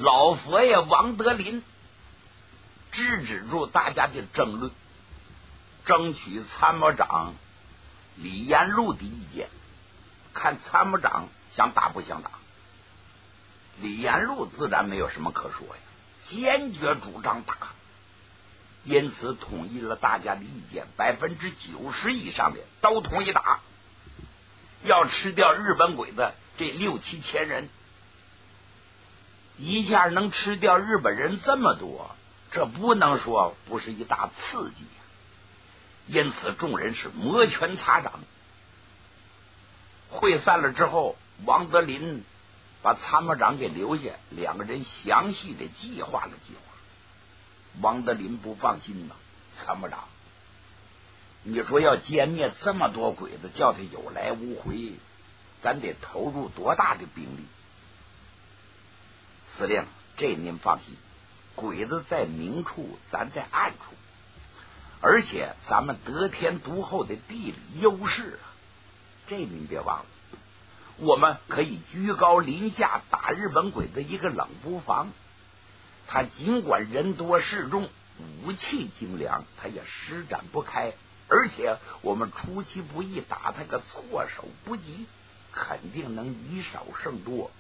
老佛爷王德林制止住大家的争论，争取参谋长李延禄的意见，看参谋长想打不想打。李延禄自然没有什么可说呀，坚决主张打，因此统一了大家的意见，90%以上的都同意打，要吃掉日本鬼子这6、7千人。一下能吃掉日本人这么多，这不能说不是一大刺激呀。因此众人是摩拳擦掌。会散了之后，王德林把参谋长给留下，2个人详细的计划了计划。王德林不放心呐，参谋长，你说要歼灭这么多鬼子，叫他有来无回，咱得投入多大的兵力？司令，这您放心，鬼子在明处，咱在暗处，而且咱们得天独厚的地理优势啊，这您别忘了。我们可以居高临下打日本鬼子一个冷不防，他尽管人多势众，武器精良，他也施展不开，而且我们出其不意打他个措手不及，肯定能以少胜多。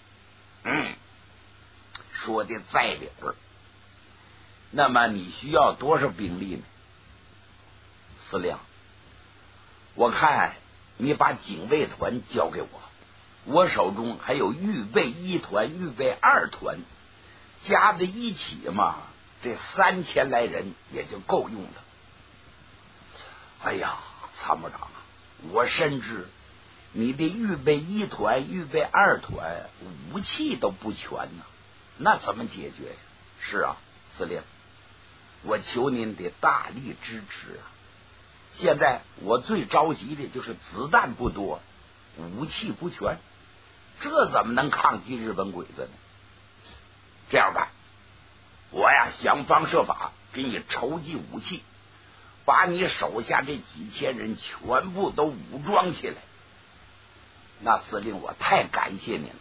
说的在理儿。那么你需要多少兵力呢？司令，我看你把警卫团交给我，我手中还有预备1团、预备2团，加在一起嘛，这3000来人也就够用了。哎呀，参谋长，我深知你的预备1团、预备2团武器都不全呢，那怎么解决呀？是啊，司令，我求您得大力支持啊！现在我最着急的就是子弹不多，武器不全，这怎么能抗击日本鬼子呢？这样吧，我呀想方设法给你筹集武器，把你手下这几千人全部都武装起来。那司令，我太感谢您了。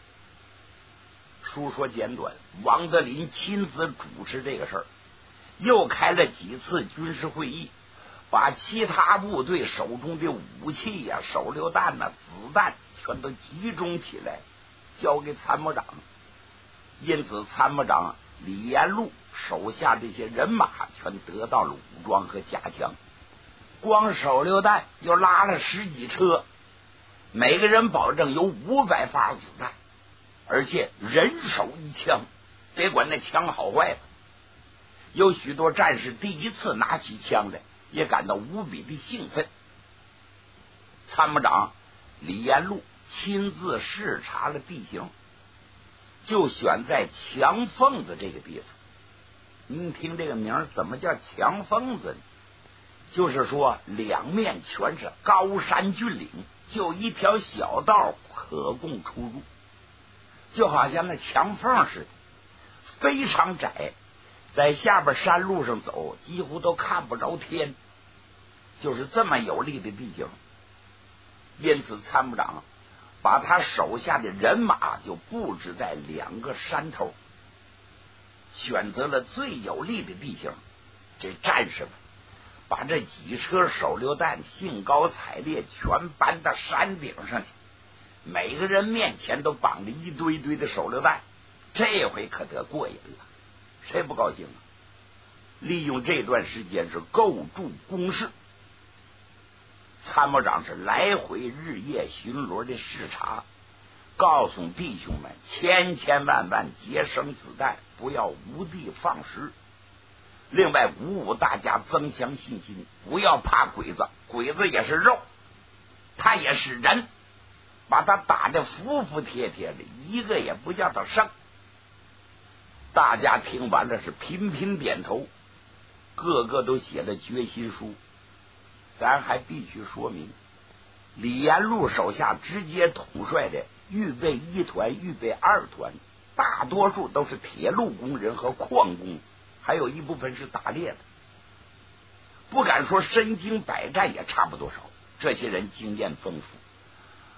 书说简短，王德林亲自主持这个事儿，又开了几次军事会议，把其他部队手中的武器呀、手榴弹呐、子弹全都集中起来，交给参谋长。因此参谋长李延禄手下这些人马全得到了武装和加强，光手榴弹就拉了10几车，每个人保证有500发子弹，而且人手一枪，别管那枪好坏吧。有许多战士第一次拿起枪来，也感到无比的兴奋。参谋长李延禄亲自视察了地形，就选在墙缝子这个地方。您听这个名怎么叫墙缝子呢？就是说两面全是高山峻岭，就一条小道可供出入，就好像那墙缝似的，非常窄，在下边山路上走几乎都看不着天，就是这么有利的地形。因此参谋长把他手下的人马就布置在2个山头，选择了最有利的地形。这战士们把这几车手榴弹兴高采烈全搬到山顶上去，每个人面前都绑着一堆堆的手榴弹，这回可得过瘾了，谁不高兴啊？利用这段时间是构筑工事，参谋长是来回日夜巡逻的视察，告诉弟兄们千万节省子弹，不要无地放矢。另外鼓舞大家增强信心，不要怕鬼子，鬼子也是肉，他也是人，把他打得服服帖帖的，一个也不叫他剩。大家听完了是频频点头，个个都写了决心书。咱还必须说明，李延禄手下直接统帅的预备1团、预备2团，大多数都是铁路工人和矿工，还有一部分是打猎的，不敢说身经百战，也差不多少。这些人经验丰富，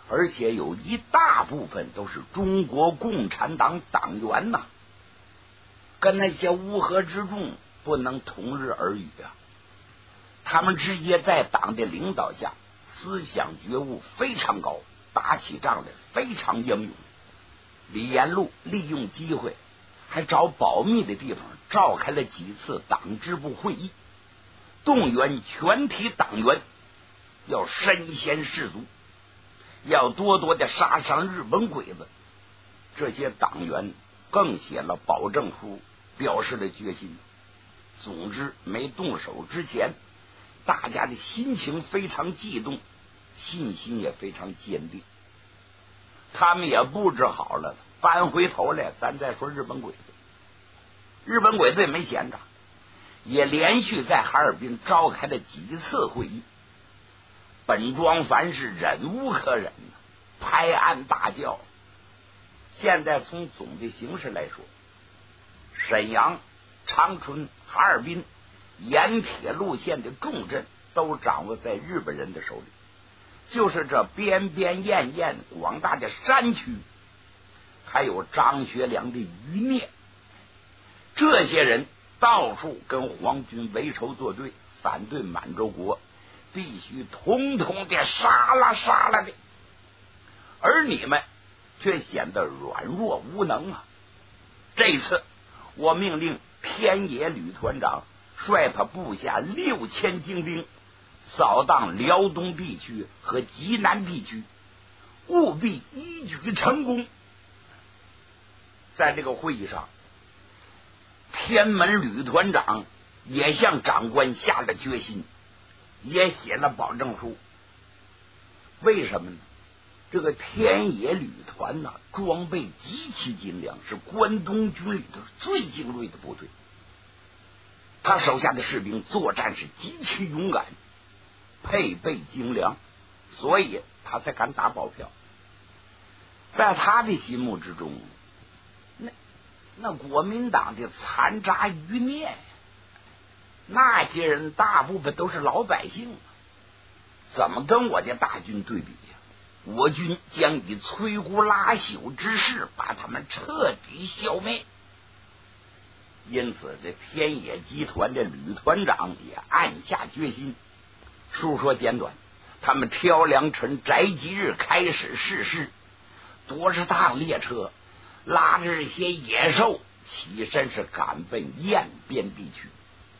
而且有一大部分都是中国共产党党员呐，跟那些乌合之众不能同日而语啊。他们直接在党的领导下，思想觉悟非常高，打起仗来非常英勇。李延禄利用机会，还找保密的地方召开了几次党支部会议，动员全体党员要身先士卒，要多多的杀伤日本鬼子。这些党员更写了保证书，表示了决心。总之，没动手之前，大家的心情非常激动，信心也非常坚定。他们也布置好了，翻回头来咱再说日本鬼子。日本鬼子也没闲着，也连续在哈尔滨召开了几次会议。本庄凡是忍无可忍，拍案大叫。现在从总的形势来说，沈阳、长春、哈尔滨沿铁路线的重镇都掌握在日本人的手里，就是这边边沿沿广大的山区，还有张学良的余孽，这些人到处跟皇军为仇作对，反对满洲国，必须统统的杀了的。而你们却显得软弱无能啊！这次我命令天野旅团长率他部下6000精兵扫荡辽东地区和济南地区，务必一举成功。在这个会议上，天门旅团长也向长官下了决心，也写了保证书。为什么呢？这个天野旅团呢，装备极其精良，是关东军里头最精锐的部队。他手下的士兵作战是极其勇敢，配备精良，所以他才敢打保票。在他的心目之中，那国民党的残渣余孽，那些人大部分都是老百姓，怎么跟我的大军对比呀？我军将以摧枯拉朽之势把他们彻底消灭。因此这天野集团的旅团长也暗下决心。述说简短，他们挑良辰宅吉日开始试试，多少趟列车拉着这些野兽起身是赶奔雁边地区。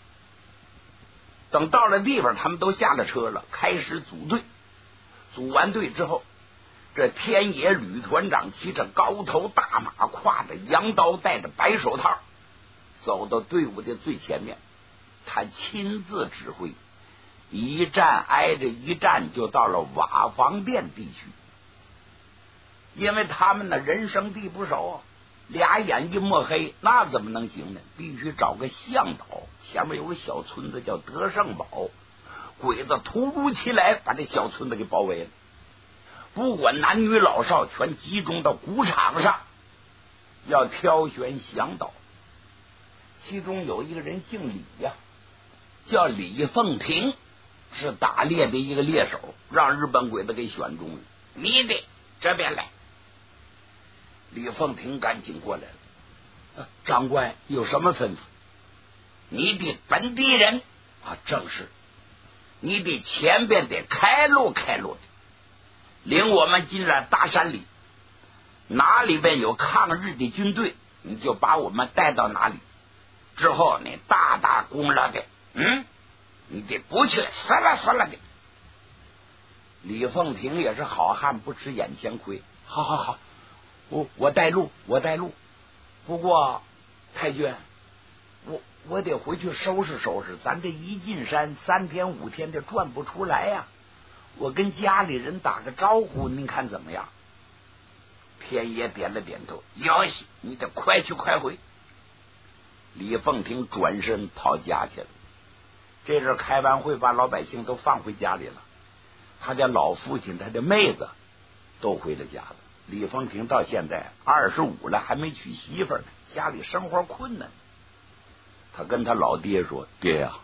等到了地方，他们都下了车了，开始组队。组完队之后，这天野旅团长骑着高头大马，挎着羊刀，戴着白手套，走到队伍的最前面，他亲自指挥，一站挨着一站就到了瓦房店地区。因为他们呢人生地不熟，俩眼一抹黑，那怎么能行呢？必须找个向导。前面有个小村子叫德胜堡，鬼子突如其来把这小村子给包围了，不管男女老少，全集中到谷场上，要挑选向导。其中有一个人姓李呀，叫李凤亭，是打猎的一个猎手，让日本鬼子给选中了。你得这边来。李凤亭赶紧过来了。长官有什么吩咐？你的本地人啊，正是。你的前边得开路的，领我们进了大山里，哪里边有抗日的军队，你就把我们带到哪里。之后你大大功劳的，你得不去死了的。李凤亭也是好汉，不吃眼前亏。好，我带路。不过太君，我得回去收拾收拾，咱这一进山3天5天的转不出来呀。我跟家里人打个招呼，您看怎么样？天爷点了点头，哟西，你得快去快回。李凤亭转身跑家去了。这阵开完会，把老百姓都放回家里了，他的老父亲他的妹子都回了家了。李凤亭到现在25了，还没娶媳妇呢，家里生活困难。他跟他老爹说：爹呀，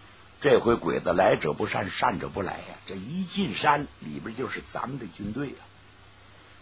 这回鬼子来者不善，善者不来呀。这一进山里边就是咱们的军队啊，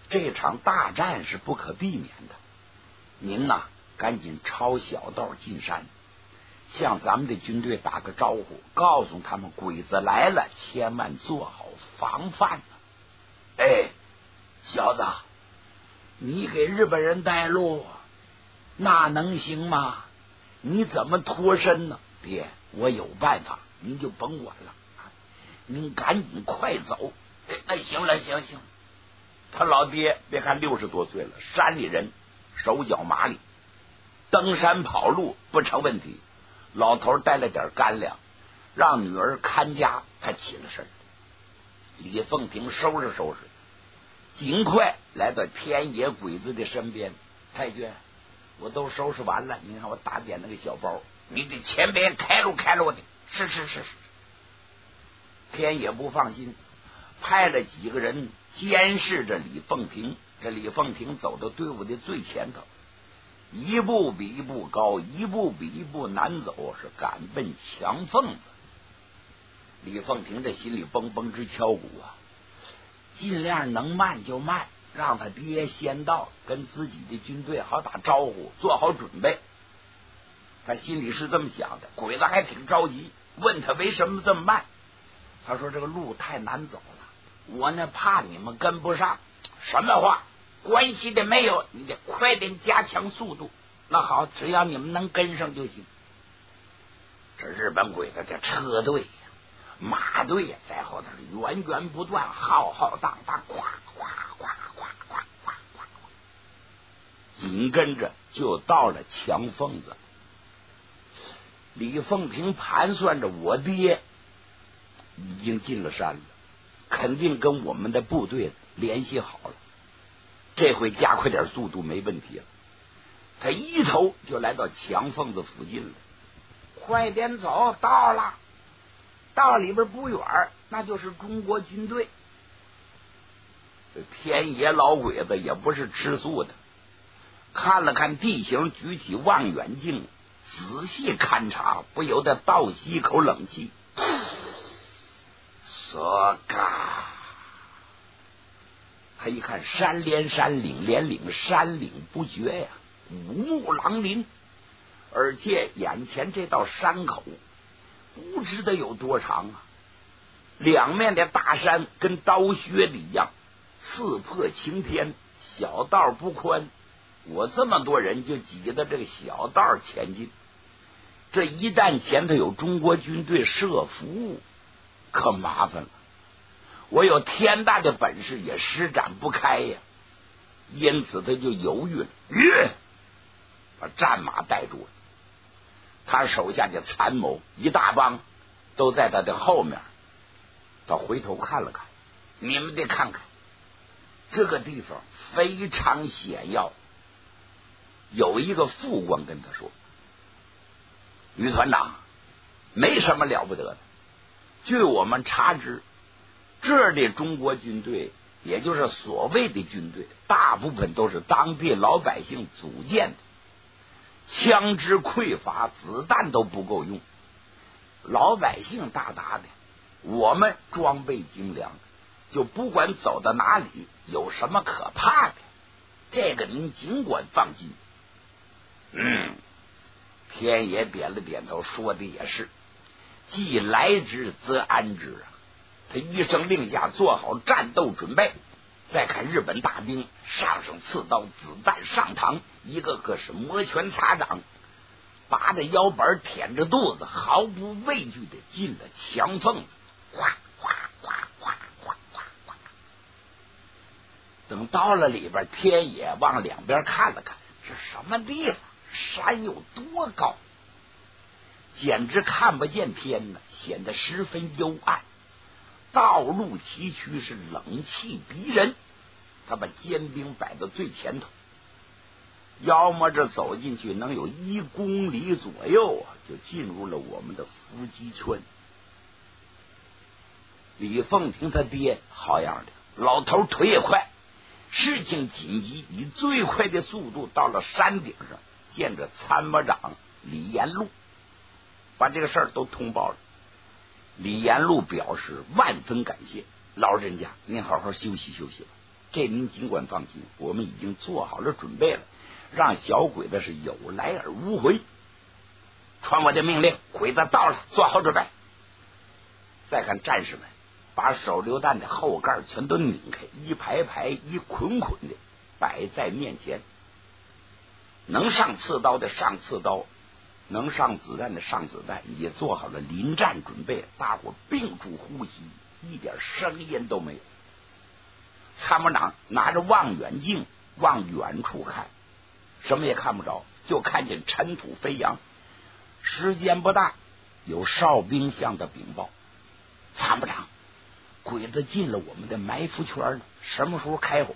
这场大战是不可避免的。您呐，赶紧抄小道进山，向咱们的军队打个招呼，告诉他们鬼子来了，千万做好防范。哎，小子，你给日本人带路，那能行吗？你怎么脱身呢？爹，我有办法，您就甭管了，您赶紧快走。那行了，行。他老爹别看60多岁了，山里人手脚麻利，登山跑路不成问题。老头带了点干粮，让女儿看家，他起了身。李凤亭收拾收拾，尽快来到天野鬼子的身边。太君，我都收拾完了，你看我打点那个小包，你得前边开路的。是。天野不放心，派了几个人监视着李凤亭。这李凤亭走到队伍的最前头，一步比一步高，一步比一步难走，是赶奔墙缝子。李凤亭这心里嘣嘣直敲鼓啊，尽量能慢就慢，让他爹先到，跟自己的军队好打招呼，做好准备。他心里是这么想的。鬼子还挺着急，问他为什么这么慢。他说这个路太难走了，我呢怕你们跟不上。什么话？关系的没有，你得快点加强速度。那好，只要你们能跟上就行。这日本鬼子这车队呀、马队呀，在后头源源不断，浩浩荡荡，咵咵咵咵咵咵咵，紧跟着就到了墙缝子。李凤亭盘算着，我爹已经进了山了，肯定跟我们的部队联系好了，这回加快点速度没问题了。他一头就来到墙缝子附近了。快点走，到了，到里边不远，那就是中国军队。这天野老鬼子也不是吃素的，看了看地形，举起望远镜仔细勘察，不由得倒吸一口冷气。他一看山连山，岭连岭，山岭不绝呀，五木狼林，而且眼前这道山口不知道有多长啊！两面的大山跟刀削的一样，刺破青天，小道不宽。我这么多人就挤到这个小道前进，这一旦前头有中国军队设伏，可麻烦了。我有天大的本事也施展不开呀，因此他就犹豫了，把战马带住了。他手下的参谋一大帮都在他的后面。他回头看了看，你们得看看这个地方非常险要。有一个副官跟他说，于团长，没什么了不得的，据我们查知，这儿的中国军队，也就是所谓的军队，大部分都是当地老百姓组建的，枪支匮乏，子弹都不够用，老百姓大的，我们装备精良，就不管走到哪里有什么可怕的，这个您尽管放心。天爷点了点头，说的也是，既来之则安之啊。他一声令下，做好战斗准备。再看日本大兵，上刺刀，子弹上膛，一个个是摩拳擦掌，拔着腰板，舔着肚子，毫不畏惧的进了墙缝子。哗哗哗哗哗哗哗！等到了里边，天野往两边看了看，是什么地方？山有多高？简直看不见天呢，显得十分幽暗。道路崎岖，是冷气逼人。他把尖兵摆到最前头，要么这走进去能有1公里左右啊，就进入了我们的伏击圈。李凤亭他爹好样的，老头腿也快，事情紧急，以最快的速度到了山顶上，见着参谋长李延禄，把这个事儿都通报了。李延禄表示万分感谢，老人家您好好休息休息吧， 这您尽管放心，我们已经做好了准备了，让小鬼子是有来而无回。传我的命令，鬼子到了，做好准备。再看战士们，把手榴弹的后盖全都拧开，一排排一捆捆的摆在面前，能上刺刀的上刺刀，能上子弹的上子弹，也做好了临战准备。大伙屏住呼吸，一点声音都没有。参谋长拿着望远镜往远处看，什么也看不着，就看见尘土飞扬。时间不大，有哨兵向他禀报：参谋长，鬼子进了我们的埋伏圈了，什么时候开火？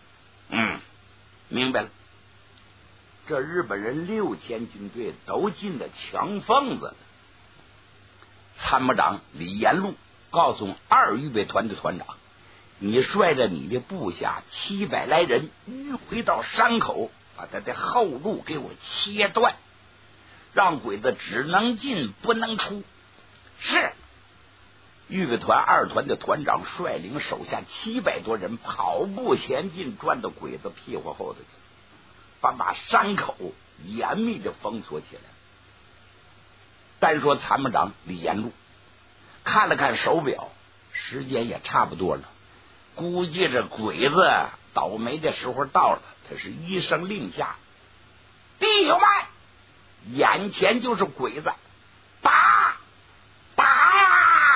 明白了。这日本人6000军队都进了墙缝子了。参谋长李延禄告诉2预备团的团长，你率着你的部下700来人迂回到山口，把他的后路给我切断，让鬼子只能进不能出。是。预备团2团的团长率领手下700多人跑步前进，转到鬼子屁股后头去，把山口严密的封锁起来。单说参谋长李延禄看了看手表，时间也差不多了，估计这鬼子倒霉的时候到了。他是一声令下：弟兄们，眼前就是鬼子，打呀！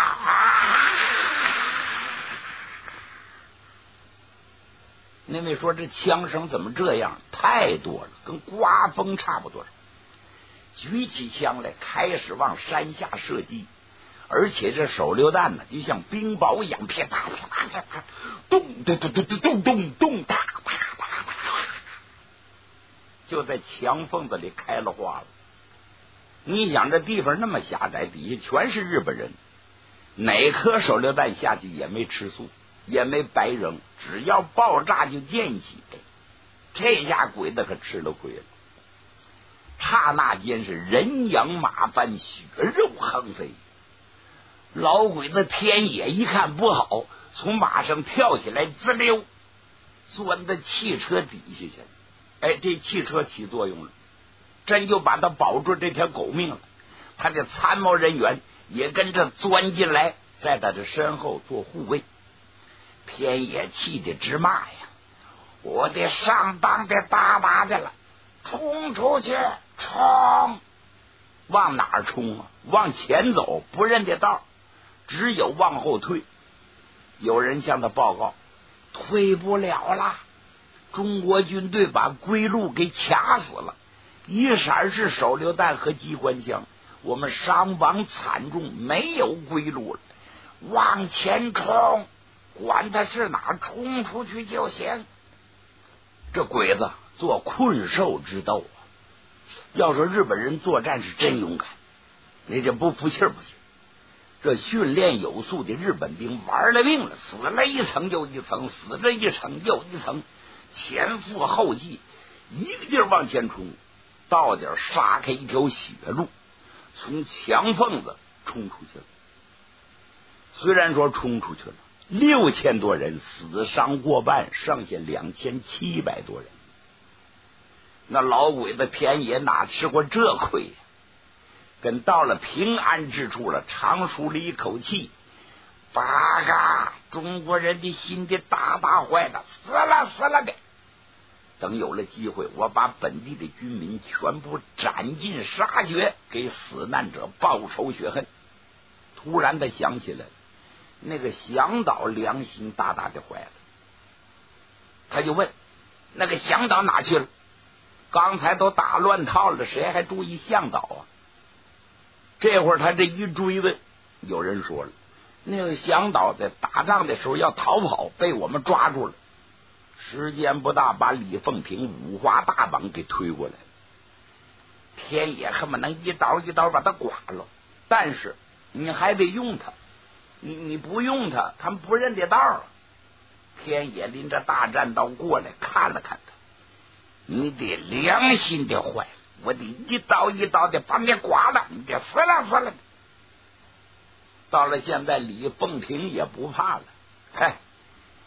那位说这枪声怎么这样？太多了，跟刮风差不多。举起枪来，开始往山下射击，而且这手榴弹呢，就像冰雹一样，啪啪啪啪啪，咚咚咚咚咚咚咚，啪啪啪啪，就在墙缝子里开了花了。你想这地方那么狭窄，底下全是日本人，哪颗手榴弹下去也没吃素，也没白扔，只要爆炸就溅起。这下鬼子可吃了亏了。刹那间是人仰马翻，血肉横飞。老鬼子天野一看不好，从马上跳起来，滋溜钻到汽车底下去了。这汽车起作用了，真就把他保住这条狗命了。他的参谋人员也跟着钻进来，在他的身后做护卫。天野气得直骂呀：我的上当的大大的了，冲出去，冲！往哪儿冲啊？往前走不认得道，只有往后退。有人向他报告，退不了了，中国军队把归路给卡死了，一闪是手榴弹和机关枪，我们伤亡惨重，没有归路了。往前冲，管他是哪，冲出去就行。这鬼子做困兽之斗啊！要说日本人作战是真勇敢，你这不服气不行。这训练有素的日本兵玩了命了，死了一层又一层，死了一层又一层，前赴后继，一个劲儿往前冲，到点杀开一条血路，从墙缝子冲出去了。虽然说冲出去了，6000多人死伤过半，剩下2700多人。那老鬼子天野哪吃过这亏呀？跟到了平安之处了，长舒了一口气。八嘎！中国人的心的大坏了，死了的。等有了机会，我把本地的军民全部斩尽杀绝，给死难者报仇雪恨。突然他想起来了，那个向导良心大的坏了，他就问那个向导哪去了？刚才都打乱套了，谁还注意向导啊？这会儿他这一追问，有人说了，那个向导在打仗的时候要逃跑，被我们抓住了。时间不大，把李凤平五花大绑给推过来了。天野恨不能一刀一刀把他剐了，但是你还得用他，你不用他，他们不认得道啊。天野拎着大战刀过来看了看他，你得良心的坏了，我得一刀一刀的把你剐了，你得死了。到了现在，李凤平也不怕了，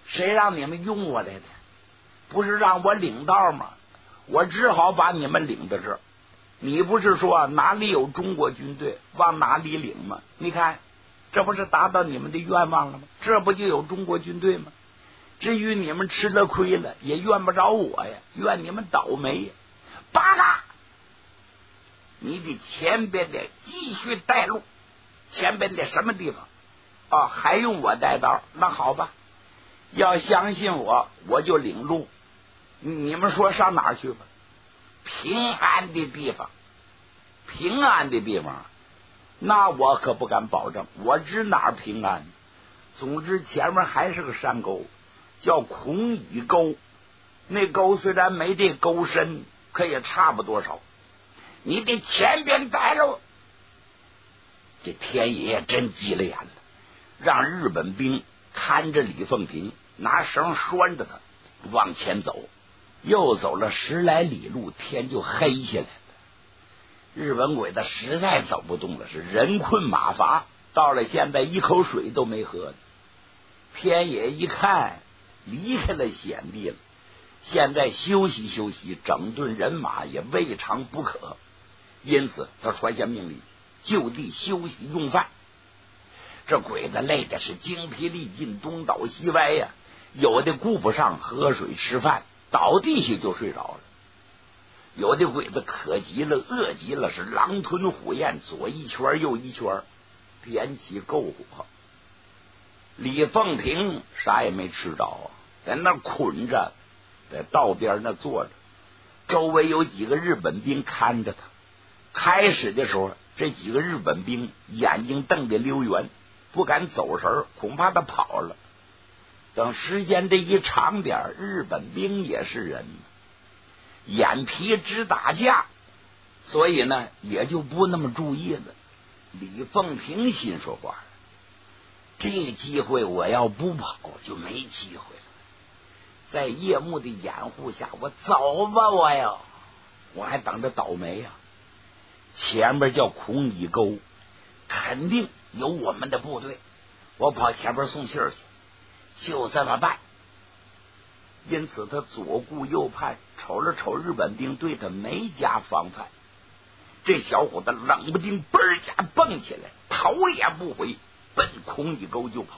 谁让你们用我来的？不是让我领道吗？我只好把你们领到这儿。你不是说哪里有中国军队往哪里领吗？你看，这不是达到你们的愿望了吗？这不就有中国军队吗？至于你们吃了亏了，也怨不着我呀，怨你们倒霉呀！八嘎！你的前边得继续带路，前边的什么地方啊？还用我带道？那好吧，要相信我，我就领路。你们说上哪儿去吧？平安的地方，平安的地方，那我可不敢保证，我知哪儿平安。总之前面还是个山沟，叫孔乙沟。那沟虽然没这沟深，可也差不多少。你得前边带路。这天爷真急了眼了，让日本兵看着李凤平，拿绳拴着他往前走。又走了10来里路，天就黑下来了。日本鬼子实在走不动了，是人困马乏，到了现在一口水都没喝。天野一看离开了险地了，现在休息休息，整顿人马也未尝不可。因此他传下命令，就地休息用饭。这鬼子累的是精疲力尽，东倒西歪呀，有的顾不上喝水吃饭，倒地下就睡着了。有的鬼子渴极了饿极了，是狼吞虎咽，左一圈右一圈，点起篝火。李凤平啥也没吃着啊，在那捆着，在道边那坐着，周围有几个日本兵看着他。开始的时候，这几个日本兵眼睛瞪得溜圆，不敢走神，恐怕他跑了。等时间这一长点，日本兵也是人，眼皮直打架，所以呢也就不那么注意了。李凤平心说话了，这机会我要不跑就没机会了。在夜幕的掩护下，我走吧，我还等着倒霉呀。前边叫孔乙沟，肯定有我们的部队，我跑前边送信去，就这么办。因此他左顾右盼，瞅了瞅日本兵，对他没加防范。这小伙子冷不丁嘣儿家蹦起来，头也不回，奔孔乙沟就跑。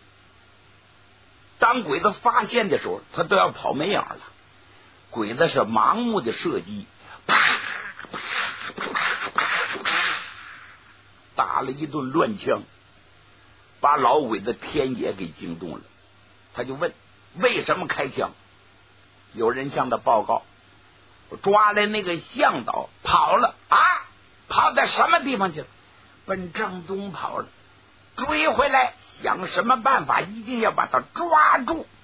当鬼子发现的时候，他都要跑没影了。鬼子是盲目的射击，啪啪啪啪啪，打了一顿乱枪，把老鬼子天野给惊动了。他就问为什么开枪，有人向他报告，我抓来那个向导跑了啊，跑到什么地方去了？奔正东跑了，追回来想什么办法一定要把他抓住。